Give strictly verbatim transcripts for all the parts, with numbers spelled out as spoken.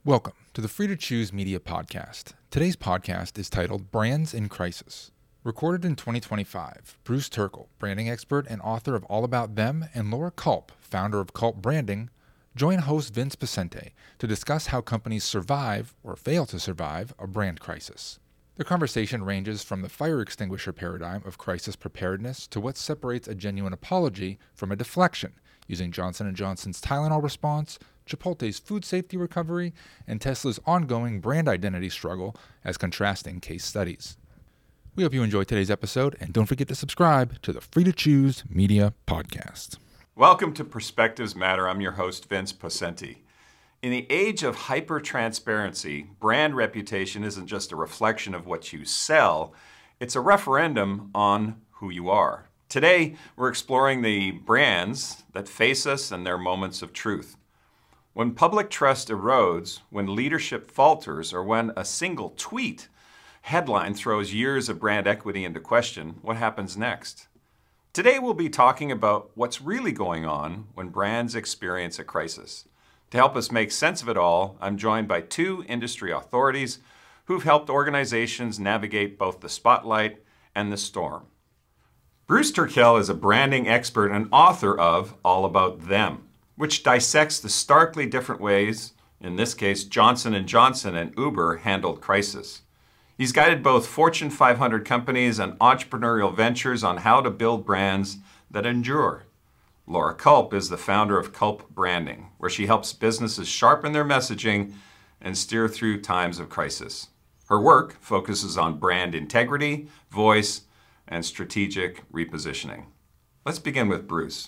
Welcome to the Free to Choose Media Podcast. Today's podcast is titled Brands in Crisis. Recorded in twenty twenty-five, Bruce Turkle, branding expert and author of All About Them, and Laura Culp, founder of Culp Branding, join host Vince Poscente to discuss how companies survive or fail to survive a brand crisis. The conversation ranges from the fire extinguisher paradigm of crisis preparedness to what separates a genuine apology from a deflection, using Johnson and Johnson's Tylenol response, Chipotle's food safety recovery, and Tesla's ongoing brand identity struggle as contrasting case studies. We hope you enjoyed today's episode, and don't forget to subscribe to the Free to Choose Media Podcast. Welcome to Perspectives Matter. I'm your host, Vince Poscente. In the age of hyper-transparency, brand reputation isn't just a reflection of what you sell, it's a referendum on who you are. Today, we're exploring the brands that face us and their moments of truth. When public trust erodes, when leadership falters, or when a single tweet headline throws years of brand equity into question, what happens next? Today we'll be talking about what's really going on when brands experience a crisis. To help us make sense of it all, I'm joined by two industry authorities who've helped organizations navigate both the spotlight and the storm. Bruce Turkle is a branding expert and author of All About Them, which dissects the starkly different ways, in this case Johnson and Johnson and Uber, handled crisis. He's guided both Fortune five hundred companies and entrepreneurial ventures on how to build brands that endure. Laura Culp is the founder of Culp Branding, where she helps businesses sharpen their messaging and steer through times of crisis. Her work focuses on brand integrity, voice, and strategic repositioning. Let's begin with Bruce.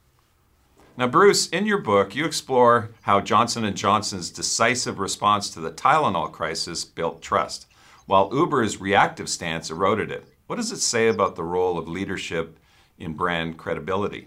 Now, Bruce, in your book, you explore how Johnson and Johnson's decisive response to the Tylenol crisis built trust, while Uber's reactive stance eroded it. What does it say about the role of leadership in brand credibility?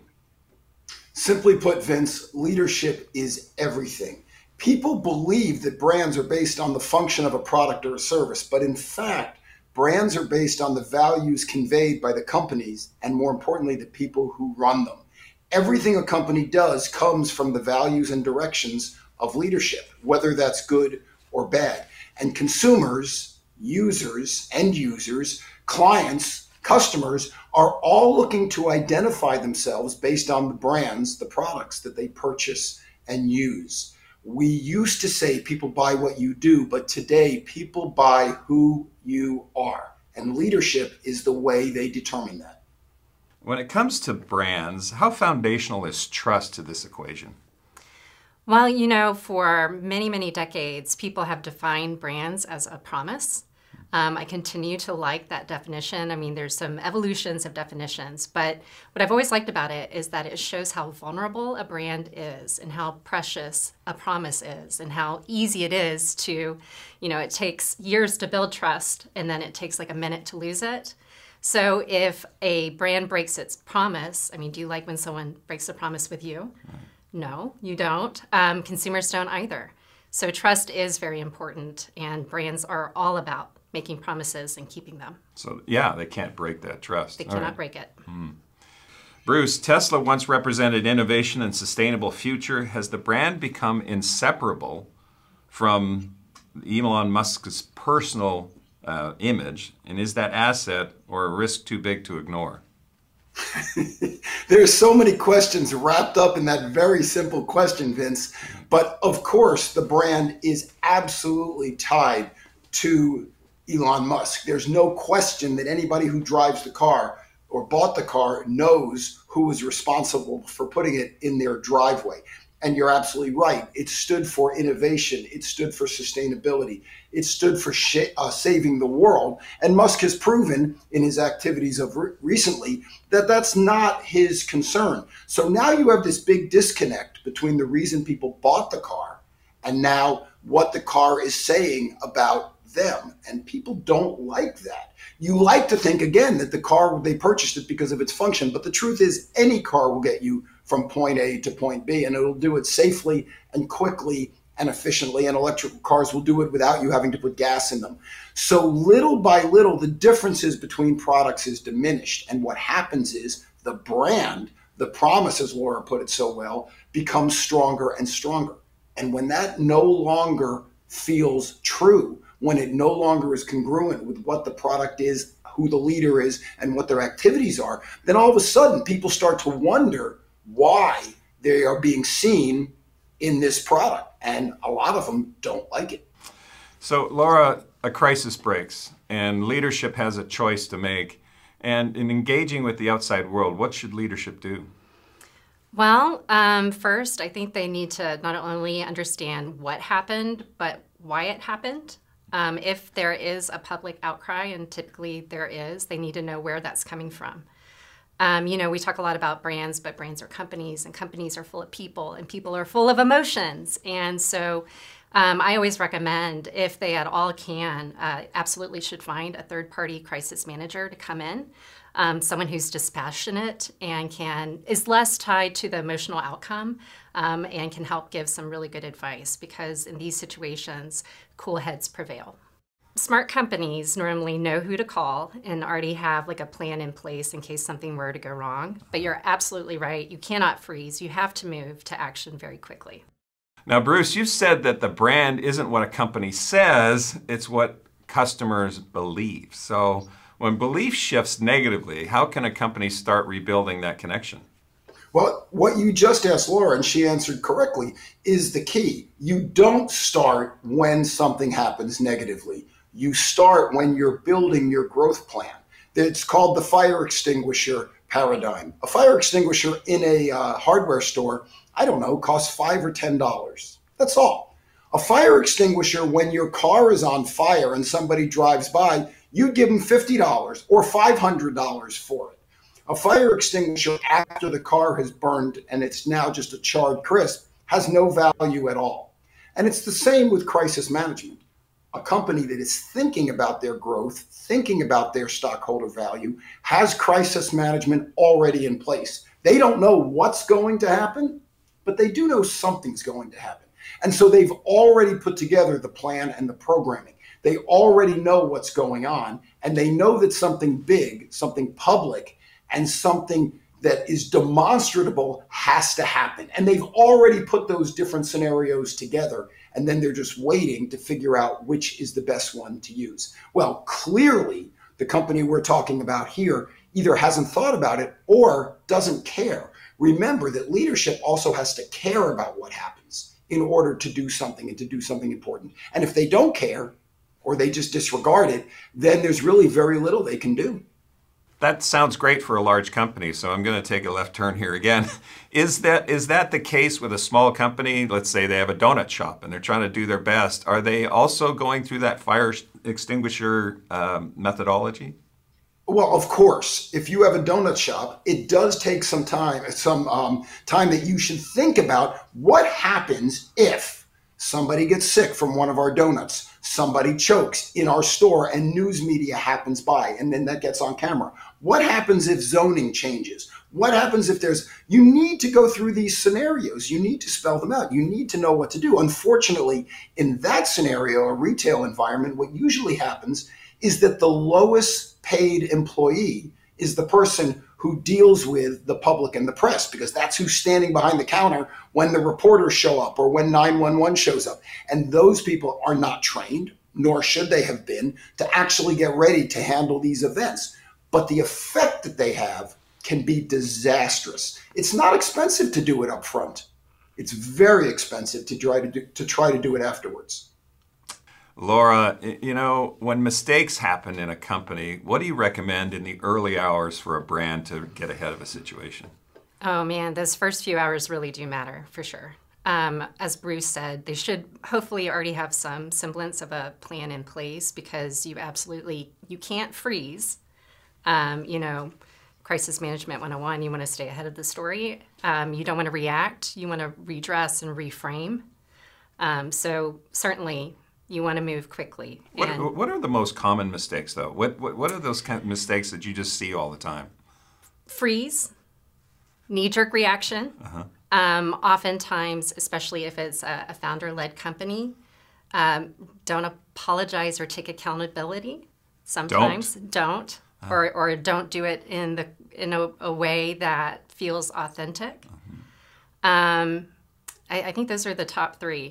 Simply put, Vince, leadership is everything. People believe that brands are based on the function of a product or a service, but in fact, brands are based on the values conveyed by the companies and, more importantly, the people who run them. Everything a company does comes from the values and directions of leadership, whether that's good or bad. And consumers, users, end users, clients, customers are all looking to identify themselves based on the brands, the products that they purchase and use. We used to say people buy what you do, but today people buy who you are. And leadership is the way they determine that. When it comes to brands, how foundational is trust to this equation? Well, you know, for many, many decades, people have defined brands as a promise. Um, I continue to like that definition. I mean, there's some evolutions of definitions, but what I've always liked about it is that it shows how vulnerable a brand is and how precious a promise is and how easy it is to, you know, it takes years to build trust and then it takes like a minute to lose it. So if a brand breaks its promise, I mean, do you like when someone breaks a promise with you? No, you don't. Um, consumers don't either. So trust is very important, and brands are all about making promises and keeping them. So yeah, they can't break that trust. They cannot right. break it. Hmm. Bruce, Tesla once represented innovation and sustainable future. Has the brand become inseparable from Elon Musk's personal Uh, image, and is that asset or a risk too big to ignore? There's so many questions wrapped up in that very simple question, Vince. But of course, the brand is absolutely tied to Elon Musk. There's no question that anybody who drives the car or bought the car knows who was responsible for putting it in their driveway. And you're absolutely right. It stood for innovation. It stood for sustainability. It stood for sh- uh, saving the world. And Musk has proven in his activities of re- recently that that's not his concern. So now you have this big disconnect between the reason people bought the car and now what the car is saying about them. And people don't like that. You like to think, again, that the car, they purchased it because of its function. But the truth is, any car will get you from point A to point B, and it'll do it safely and quickly and efficiently. And electrical cars will do it without you having to put gas in them. So little by little, the differences between products is diminished. And what happens is the brand, the promise, as Laura put it so well, becomes stronger and stronger. And when that no longer feels true, when it no longer is congruent with what the product is, who the leader is, and what their activities are, then all of a sudden people start to wonder why they are being seen in this product. And a lot of them don't like it. So, Laura, a crisis breaks and leadership has a choice to make. And in engaging with the outside world, what should leadership do? Well, um, first, I think they need to not only understand what happened, but why it happened. Um, if there is a public outcry, and typically there is, they need to know where that's coming from. Um, you know, we talk a lot about brands, but brands are companies, and companies are full of people, and people are full of emotions. And so um, I always recommend, if they at all can, uh, absolutely should find a third-party crisis manager to come in, um, someone who's dispassionate and can is less tied to the emotional outcome, um, and can help give some really good advice, because in these situations, cool heads prevail. Smart companies normally know who to call and already have like a plan in place in case something were to go wrong. But you're absolutely right. You cannot freeze. You have to move to action very quickly. Now, Bruce, you've said that the brand isn't what a company says, it's what customers believe. So when belief shifts negatively, how can a company start rebuilding that connection? Well, what you just asked Laura, and she answered correctly, is the key. You don't start when something happens negatively. You start when you're building your growth plan. It's called the fire extinguisher paradigm. A fire extinguisher in a uh, hardware store, I don't know, costs five or ten dollars. That's all. A fire extinguisher, when your car is on fire and somebody drives by, you give them fifty dollars or five hundred dollars for it. A fire extinguisher after the car has burned and it's now just a charred crisp has no value at all. And it's the same with crisis management. A company that is thinking about their growth, thinking about their stockholder value, has crisis management already in place. They don't know what's going to happen, but they do know something's going to happen. And so they've already put together the plan and the programming. They already know what's going on, and they know that something big, something public, and something that is demonstrable has to happen. And they've already put those different scenarios together, and then they're just waiting to figure out which is the best one to use. Well, clearly, the company we're talking about here either hasn't thought about it or doesn't care. Remember that leadership also has to care about what happens in order to do something and to do something important. And if they don't care, or they just disregard it, then there's really very little they can do. That sounds great for a large company, so I'm going to take a left turn here again. Is that is that the case with a small company? Let's say they have a donut shop and they're trying to do their best. Are they also going through that fire extinguisher um, methodology? Well, of course, if you have a donut shop, it does take some time, some um, time that you should think about what happens if somebody gets sick from one of our donuts, somebody chokes in our store and news media happens by, and then that gets on camera. What happens if zoning changes? What happens if there's, you need to go through these scenarios. You need to spell them out. You need to know what to do. Unfortunately, in that scenario, a retail environment, what usually happens is that the lowest paid employee is the person who deals with the public and the press, because that's who's standing behind the counter when the reporters show up or when nine one one shows up. And those people are not trained, nor should they have been, to actually get ready to handle these events. But the effect that they have can be disastrous. It's not expensive to do it up front. It's very expensive to try to do, to try to do it afterwards. Laura, you know, when mistakes happen in a company, what do you recommend in the early hours for a brand to get ahead of a situation? Oh man, those first few hours really do matter, for sure. Um, as Bruce said, they should hopefully already have some semblance of a plan in place, because you absolutely, you can't freeze. Um, you know, crisis management one oh one, you want to stay ahead of the story. Um, you don't want to react. You want to redress and reframe. Um, so certainly, you want to move quickly. What, and what are the most common mistakes, though? What, what what are those kind of mistakes that you just see all the time? Freeze, knee-jerk reaction. Uh-huh. Um, oftentimes, especially if it's a, a founder-led company, um, don't apologize or take accountability. Sometimes don't, don't uh-huh. or or don't do it in the in a, a way that feels authentic. Uh-huh. Um, I, I think those are the top three.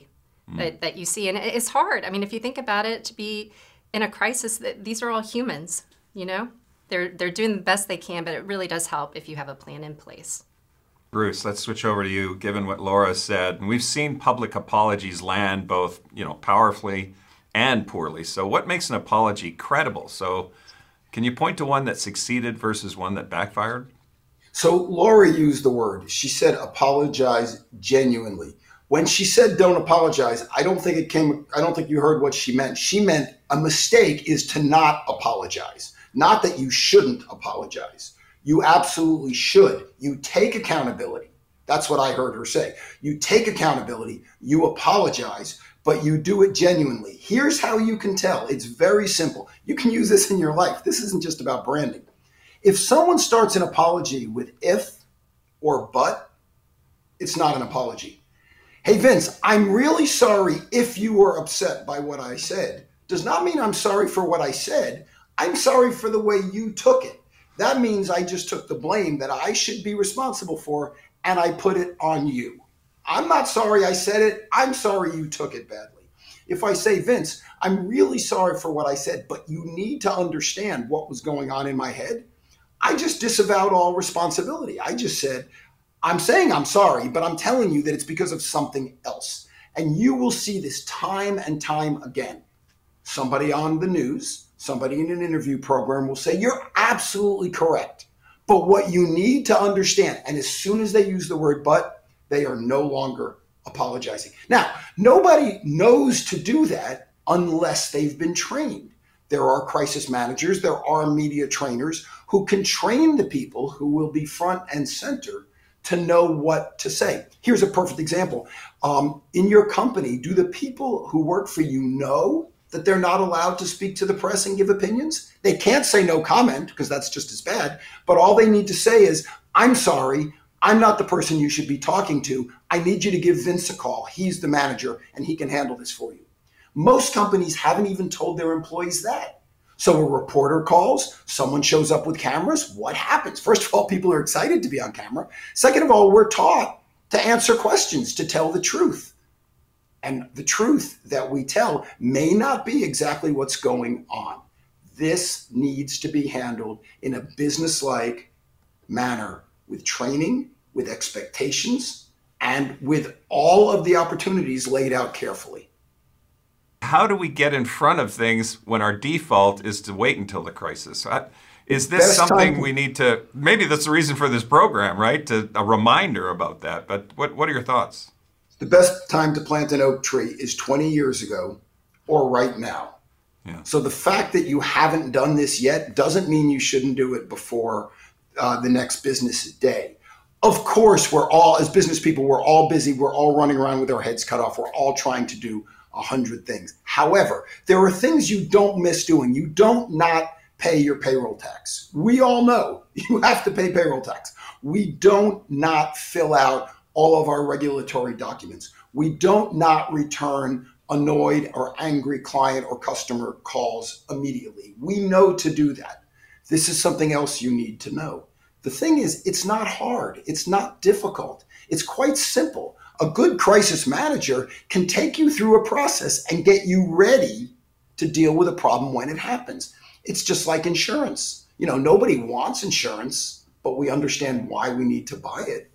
mm. that, that you see. And it's hard. I mean, if you think about it, to be in a crisis, these are all humans, you know? They're, they're doing the best they can, but it really does help if you have a plan in place. Bruce, let's switch over to you, given what Laura said. And we've seen public apologies land both, you know, powerfully and poorly. So what makes an apology credible? So can you point to one that succeeded versus one that backfired? So Laura used the word. She said apologize genuinely. When she said don't apologize, I don't think it came, I don't think you heard what she meant. She meant a mistake is to not apologize. Not that you shouldn't apologize. You absolutely should. You take accountability. That's what I heard her say. You take accountability, you apologize, but you do it genuinely. Here's how you can tell. It's very simple. You can use this in your life. This isn't just about branding. If someone starts an apology with if or but, it's not an apology. Hey, Vince, I'm really sorry if you were upset by what I said. Does not mean I'm sorry for what I said. I'm sorry for the way you took it. That means I just took the blame that I should be responsible for, and I put it on you. I'm not sorry I said it. I'm sorry you took it badly. If I say, Vince, I'm really sorry for what I said, but you need to understand what was going on in my head, I just disavowed all responsibility. I just said, I'm saying I'm sorry, but I'm telling you that it's because of something else. And you will see this time and time again. Somebody on the news, somebody in an interview program will say, you're absolutely correct. But what you need to understand, and as soon as they use the word but, they are no longer apologizing. Now, nobody knows to do that unless they've been trained. There are crisis managers, there are media trainers who can train the people who will be front and center to know what to say. Here's a perfect example. Um, in your company, do the people who work for you know that they're not allowed to speak to the press and give opinions? They can't say no comment because that's just as bad, but all they need to say is, I'm sorry, I'm not the person you should be talking to. I need you to give Vince a call. He's the manager and he can handle this for you. Most companies haven't even told their employees that. So a reporter calls, someone shows up with cameras, what happens? First of all, people are excited to be on camera. Second of all, we're taught to answer questions, to tell the truth. And the truth that we tell may not be exactly what's going on. This needs to be handled in a business-like manner with training, with expectations, and with all of the opportunities laid out carefully. How do we get in front of things when our default is to wait until the crisis? Is this Best something time. we need to, maybe that's the reason for this program, right? To, a reminder about that. But what, what are your thoughts? The best time to plant an oak tree is twenty years ago or right now. Yeah. So the fact that you haven't done this yet doesn't mean you shouldn't do it before uh, the next business day. Of course, we're all, as business people, we're all busy. We're all running around with our heads cut off. We're all trying to do a hundred things. However, there are things you don't miss doing. You don't not pay your payroll tax. We all know you have to pay payroll tax. We don't not fill out all of our regulatory documents. We don't not return annoyed or angry client or customer calls immediately. We know to do that. This is something else you need to know. The thing is, it's not hard. It's not difficult. It's quite simple. A good crisis manager can take you through a process and get you ready to deal with a problem when it happens. It's just like insurance. You know, nobody wants insurance, but we understand why we need to buy it.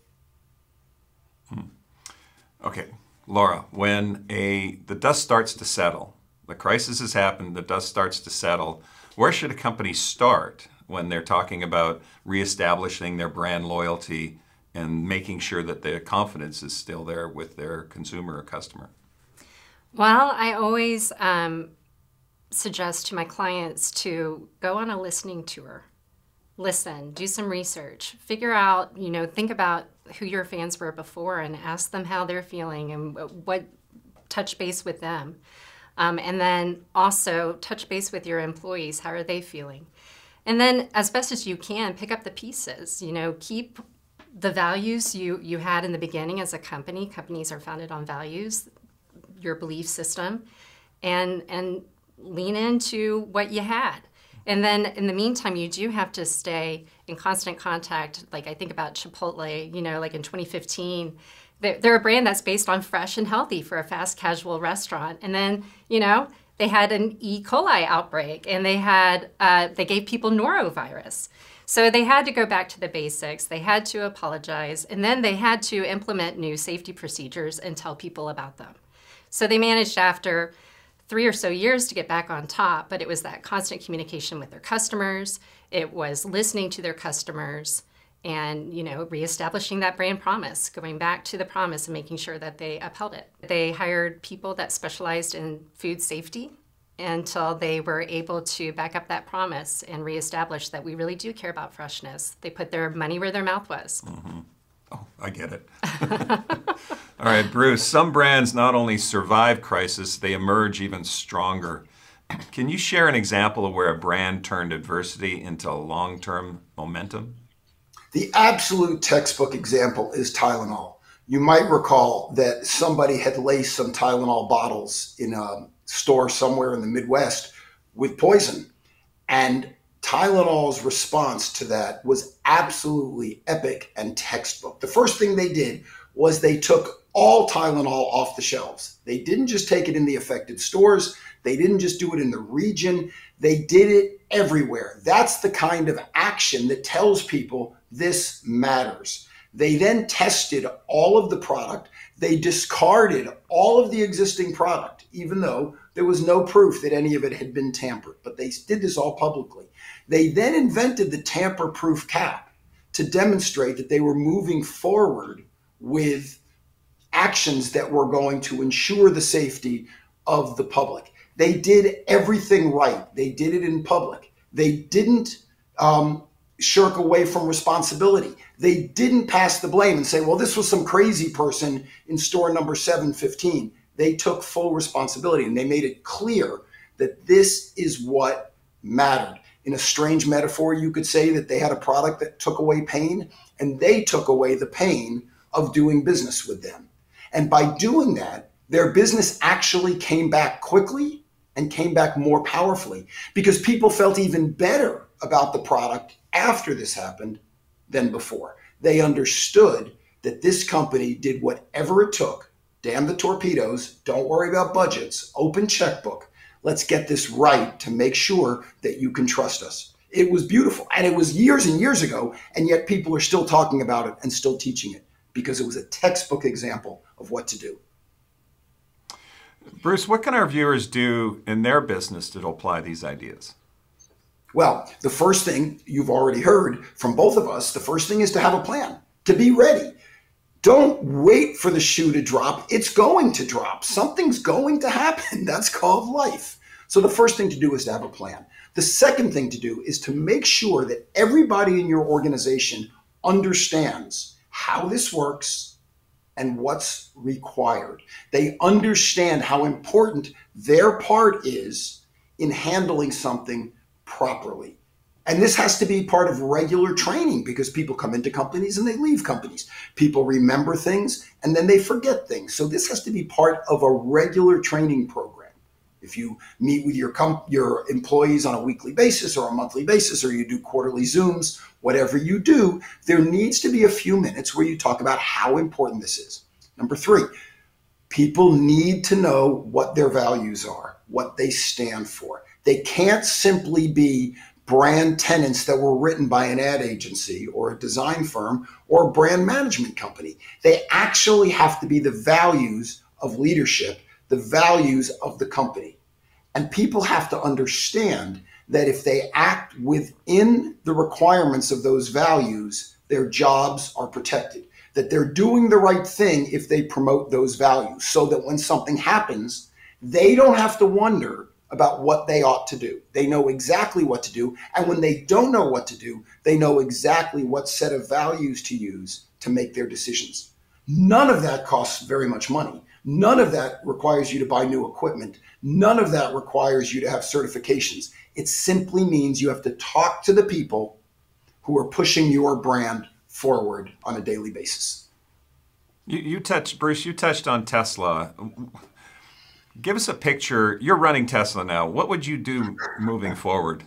Hmm. Okay, Laura, when a the dust starts to settle, the crisis has happened, the dust starts to settle, where should a company start when they're talking about reestablishing their brand loyalty and making sure that their confidence is still there with their consumer or customer? Well, I always um, suggest to my clients to go on a listening tour. Listen, do some research, figure out, you know, think about who your fans were before and ask them how they're feeling and what, touch base with them. Um, and then also touch base with your employees. How are they feeling? And then as best as you can, pick up the pieces, you know, keep the values you, you had in the beginning as a company. Companies are founded on values, your belief system, and, and lean into what you had. And then in the meantime, you do have to stay in constant contact. Like I think about Chipotle, you know, like in twenty fifteen, They're, they're a brand that's based on fresh and healthy for a fast casual restaurant. And then, you know, they had an E. coli outbreak, and they had uh, they gave people norovirus. So they had to go back to the basics. They had to apologize, and then they had to implement new safety procedures and tell people about them. So they managed after three or so years to get back on top, but it was that constant communication with their customers. It was listening to their customers and, you know, reestablishing that brand promise, going back to the promise and making sure that they upheld it. They hired people that specialized in food safety until they were able to back up that promise and reestablish that we really do care about freshness. They put their money where their mouth was. Mm-hmm. Oh, I get it. All right, Bruce, some brands not only survive crisis, they emerge even stronger. Can you share an example of where a brand turned adversity into long-term momentum? The absolute textbook example is Tylenol. You might recall that somebody had laced some Tylenol bottles in a store somewhere in the Midwest with poison. And Tylenol's response to that was absolutely epic and textbook. The first thing they did was they took all Tylenol off the shelves. They didn't just take it in the affected stores. They didn't just do it in the region. They did it everywhere. That's the kind of action that tells people this matters. They then tested all of the product. They discarded all of the existing product, even though there was no proof that any of it had been tampered. But they did this all publicly. They then invented the tamper-proof cap to demonstrate that they were moving forward with actions that were going to ensure the safety of the public. They did everything right. They did it in public. They didn't um, shirk away from responsibility. They didn't pass the blame and say, well, this was some crazy person in store number seven fifteen. They took full responsibility, and they made it clear that this is what mattered. In a strange metaphor, you could say that they had a product that took away pain, and they took away the pain of doing business with them. And by doing that, their business actually came back quickly and came back more powerfully because people felt even better about the product after this happened than before. They understood that this company did whatever it took. Damn the torpedoes. Don't worry about budgets. Open checkbook. Let's get this right to make sure that you can trust us. It was beautiful. And it was years and years ago, and yet people are still talking about it and still teaching it because it was a textbook example of what to do. Bruce, what can our viewers do in their business to apply these ideas? Well, the first thing you've already heard from both of us, the first thing is to have a plan, to be ready. Don't wait for the shoe to drop. It's going to drop. Something's going to happen. That's called life. So the first thing to do is to have a plan. The second thing to do is to make sure that everybody in your organization understands how this works and what's required. They understand how important their part is in handling something properly. And this has to be part of regular training because people come into companies and they leave companies. People remember things and then they forget things. So this has to be part of a regular training program. If you meet with your com- your employees on a weekly basis or a monthly basis, or you do quarterly Zooms, whatever you do, there needs to be a few minutes where you talk about how important this is. Number three, people need to know what their values are, what they stand for. They can't simply be brand tenants that were written by an ad agency or a design firm or a brand management company. They actually have to be the values of leadership, the values of the company. And people have to understand that if they act within the requirements of those values, their jobs are protected, that they're doing the right thing if they promote those values, so that when something happens, they don't have to wonder about what they ought to do. They know exactly what to do. And when they don't know what to do, they know exactly what set of values to use to make their decisions. None of that costs very much money. None of that requires you to buy new equipment. None of that requires you to have certifications. It simply means you have to talk to the people who are pushing your brand forward on a daily basis. You, you touched, Bruce, you touched on Tesla. Give us a picture. You're running Tesla now. What would you do moving forward?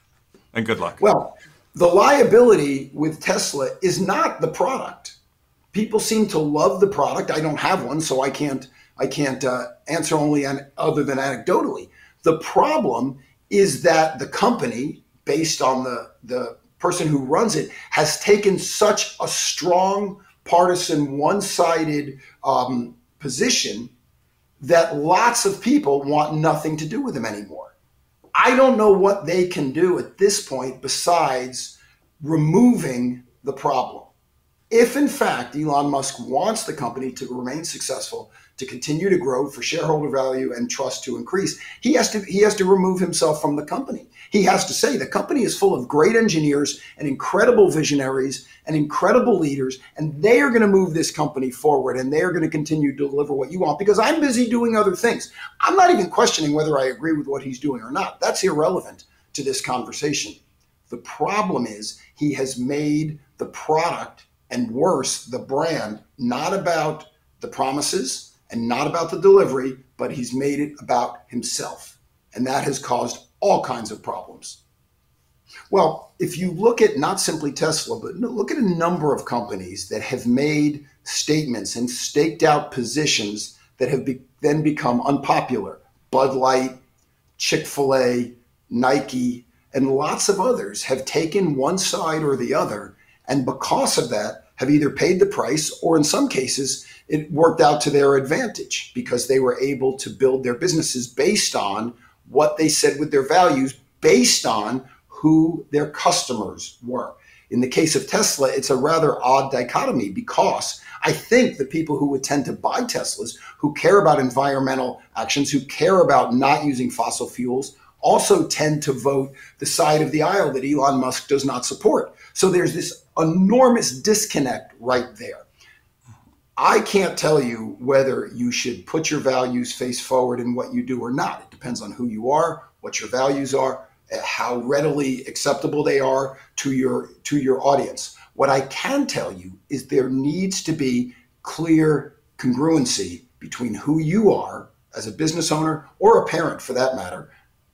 And good luck. Well, the liability with Tesla is not the product. People seem to love the product. I don't have one, so I can't I can't uh, answer only an, other than anecdotally. The problem is that the company, based on the, the person who runs it, has taken such a strong partisan, one-sided um, position that lots of people want nothing to do with them anymore. I don't know what they can do at this point besides removing the problem. If in fact Elon Musk wants the company to remain successful, to continue to grow, for shareholder value and trust to increase, he has to he has to remove himself from the company. He has to say the company is full of great engineers and incredible visionaries and incredible leaders, and they are going to move this company forward, and they are going to continue to deliver what you want, because I'm busy doing other things. I'm not even questioning whether I agree with what he's doing or not. That's irrelevant to this conversation. The problem is he has made the product, and worse, the brand, not about the promises and not about the delivery, but he's made it about himself. And that has caused all kinds of problems. Well, if you look at not simply Tesla, but look at a number of companies that have made statements and staked out positions that have be- then become unpopular. Bud Light, Chick-fil-A, Nike, and lots of others have taken one side or the other, and because of that, have either paid the price, or in some cases, it worked out to their advantage because they were able to build their businesses based on what they said with their values, based on who their customers were. In the case of Tesla, it's a rather odd dichotomy, because I think the people who would tend to buy Teslas, who care about environmental actions, who care about not using fossil fuels, also tend to vote the side of the aisle that Elon Musk does not support. So there's this enormous disconnect right there. I can't tell you whether you should put your values face forward in what you do or not. It depends on who you are, what your values are, how readily acceptable they are to your to your audience. What I can tell you is there needs to be clear congruency between who you are as a business owner, or a parent for that matter,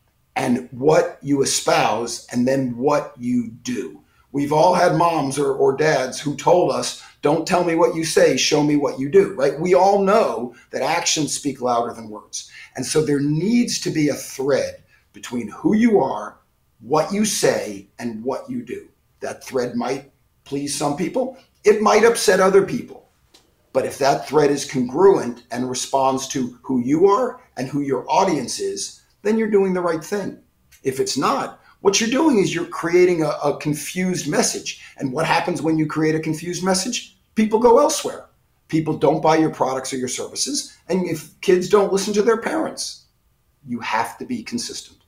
and what you espouse, and then what you do. We've all had moms or, or dads who told us, don't tell me what you say, show me what you do, right? We all know that actions speak louder than words. And so there needs to be a thread between who you are, what you say, and what you do. That thread might please some people. It might upset other people. But if that thread is congruent and responds to who you are and who your audience is, then you're doing the right thing. If it's not, what you're doing is you're creating a, a confused message. And what happens when you create a confused message? People go elsewhere. People don't buy your products or your services. And if kids don't listen to their parents, you have to be consistent.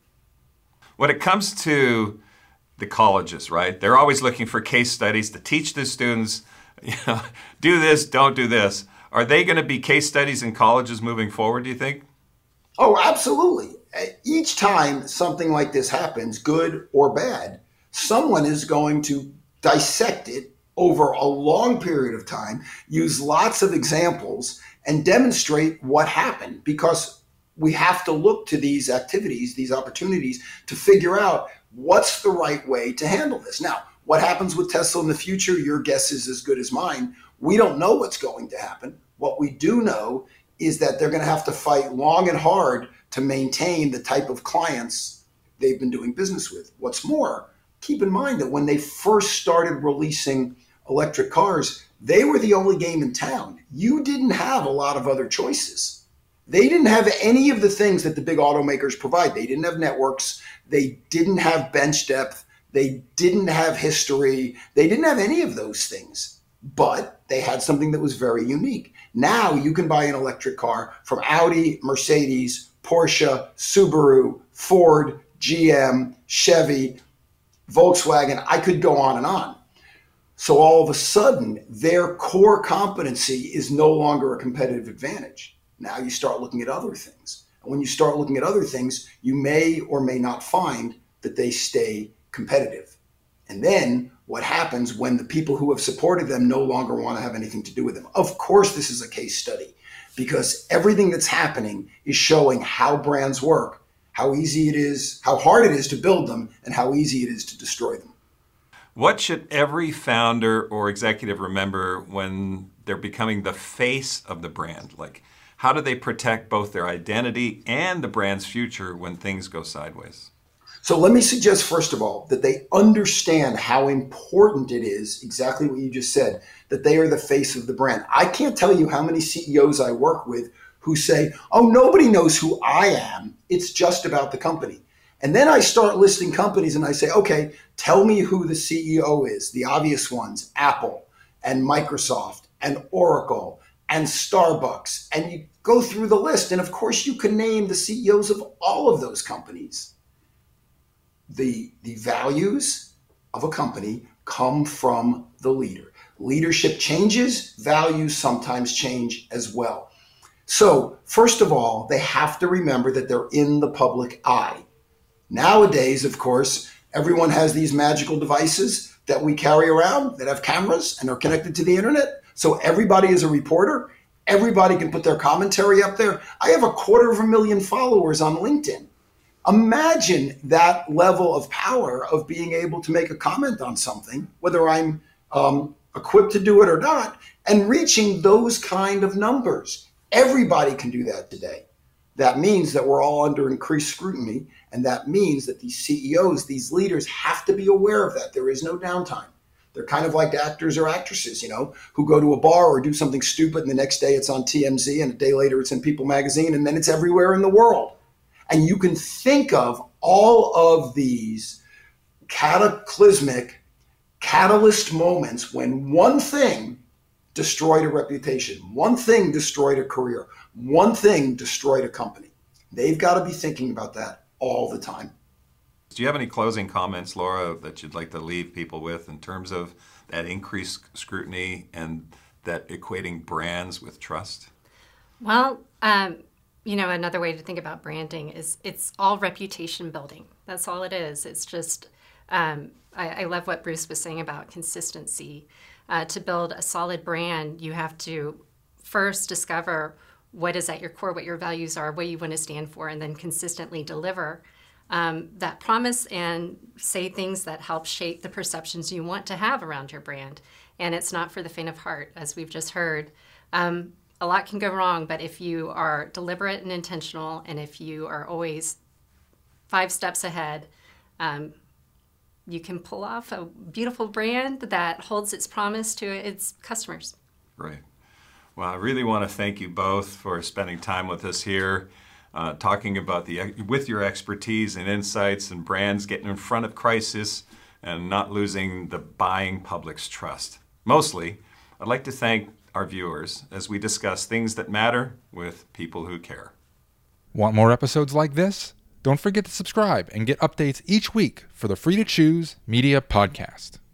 When it comes to the colleges, right, they're always looking for case studies to teach the students, you know, do this, don't do this. Are they going to be case studies in colleges moving forward, do you think? Oh, absolutely. Each time something like this happens, good or bad, someone is going to dissect it over a long period of time, use lots of examples, and demonstrate what happened, because we have to look to these activities, these opportunities, to figure out what's the right way to handle this. Now, what happens with Tesla in the future, your guess is as good as mine. We don't know what's going to happen. What we do know is that they're going to have to fight long and hard to maintain the type of clients they've been doing business with. What's more, keep in mind that when they first started releasing electric cars, they were the only game in town. You didn't have a lot of other choices. They didn't have any of the things that the big automakers provide. They didn't have networks. They didn't have bench depth. They didn't have history. They didn't have any of those things, but they had something that was very unique. Now you can buy an electric car from Audi, Mercedes, Porsche, Subaru, Ford, G M, Chevy, Volkswagen. I could go on and on. So all of a sudden, their core competency is no longer a competitive advantage. Now you start looking at other things. And when you start looking at other things, you may or may not find that they stay competitive. And then what happens when the people who have supported them no longer want to have anything to do with them? Of course, this is a case study, because everything that's happening is showing how brands work, how easy it is, how hard it is to build them, and how easy it is to destroy them. What should every founder or executive remember when they're becoming the face of the brand. Like, how do they protect both their identity and the brand's future when things go sideways? So let me suggest, first of all, that they understand how important it is, exactly what you just said, that they are the face of the brand. I can't tell you how many C E Os I work with who say, oh, nobody knows who I am. It's just about the company. And then I start listing companies and I say, okay, tell me who the C E O is. The obvious ones, Apple and Microsoft and Oracle and Starbucks. And you go through the list. And of course, you can name the C E Os of all of those companies. The, the values of a company come from the leader. Leadership changes, values sometimes change as well. So first of all, they have to remember that they're in the public eye. Nowadays, of course, everyone has these magical devices that we carry around that have cameras and are connected to the internet. So everybody is a reporter. Everybody can put their commentary up there. I have a quarter of a million followers on LinkedIn. Imagine that level of power of being able to make a comment on something, whether I'm um, equipped to do it or not, and reaching those kind of numbers. Everybody can do that today. That means that we're all under increased scrutiny, and that means that these C E Os, these leaders, have to be aware of that. There is no downtime. They're kind of like actors or actresses, you know, who go to a bar or do something stupid, and the next day it's on T M Z, and a day later it's in People magazine, and then it's everywhere in the world. And you can think of all of these cataclysmic catalyst moments when one thing destroyed a reputation, one thing destroyed a career, one thing destroyed a company. They've got to be thinking about that all the time. Do you have any closing comments, Laura, that you'd like to leave people with in terms of that increased scrutiny and that equating brands with trust? Well, um, you know, another way to think about branding is it's all reputation building. That's all it is. It's just, um, I, I love what Bruce was saying about consistency. Uh, to build a solid brand, you have to first discover what is at your core, what your values are, what you want to stand for, and then consistently deliver um, that promise and say things that help shape the perceptions you want to have around your brand. And it's not for the faint of heart, as we've just heard. Um, a lot can go wrong, but if you are deliberate and intentional, and if you are always five steps ahead, um, you can pull off a beautiful brand that holds its promise to its customers. Right. Well, I really want to thank you both for spending time with us here, uh, talking about the with your expertise and insights and brands getting in front of crisis and not losing the buying public's trust. Mostly, I'd like to thank our viewers as we discuss things that matter with people who care. Want more episodes like this? Don't forget to subscribe and get updates each week for the Free to Choose Media Podcast.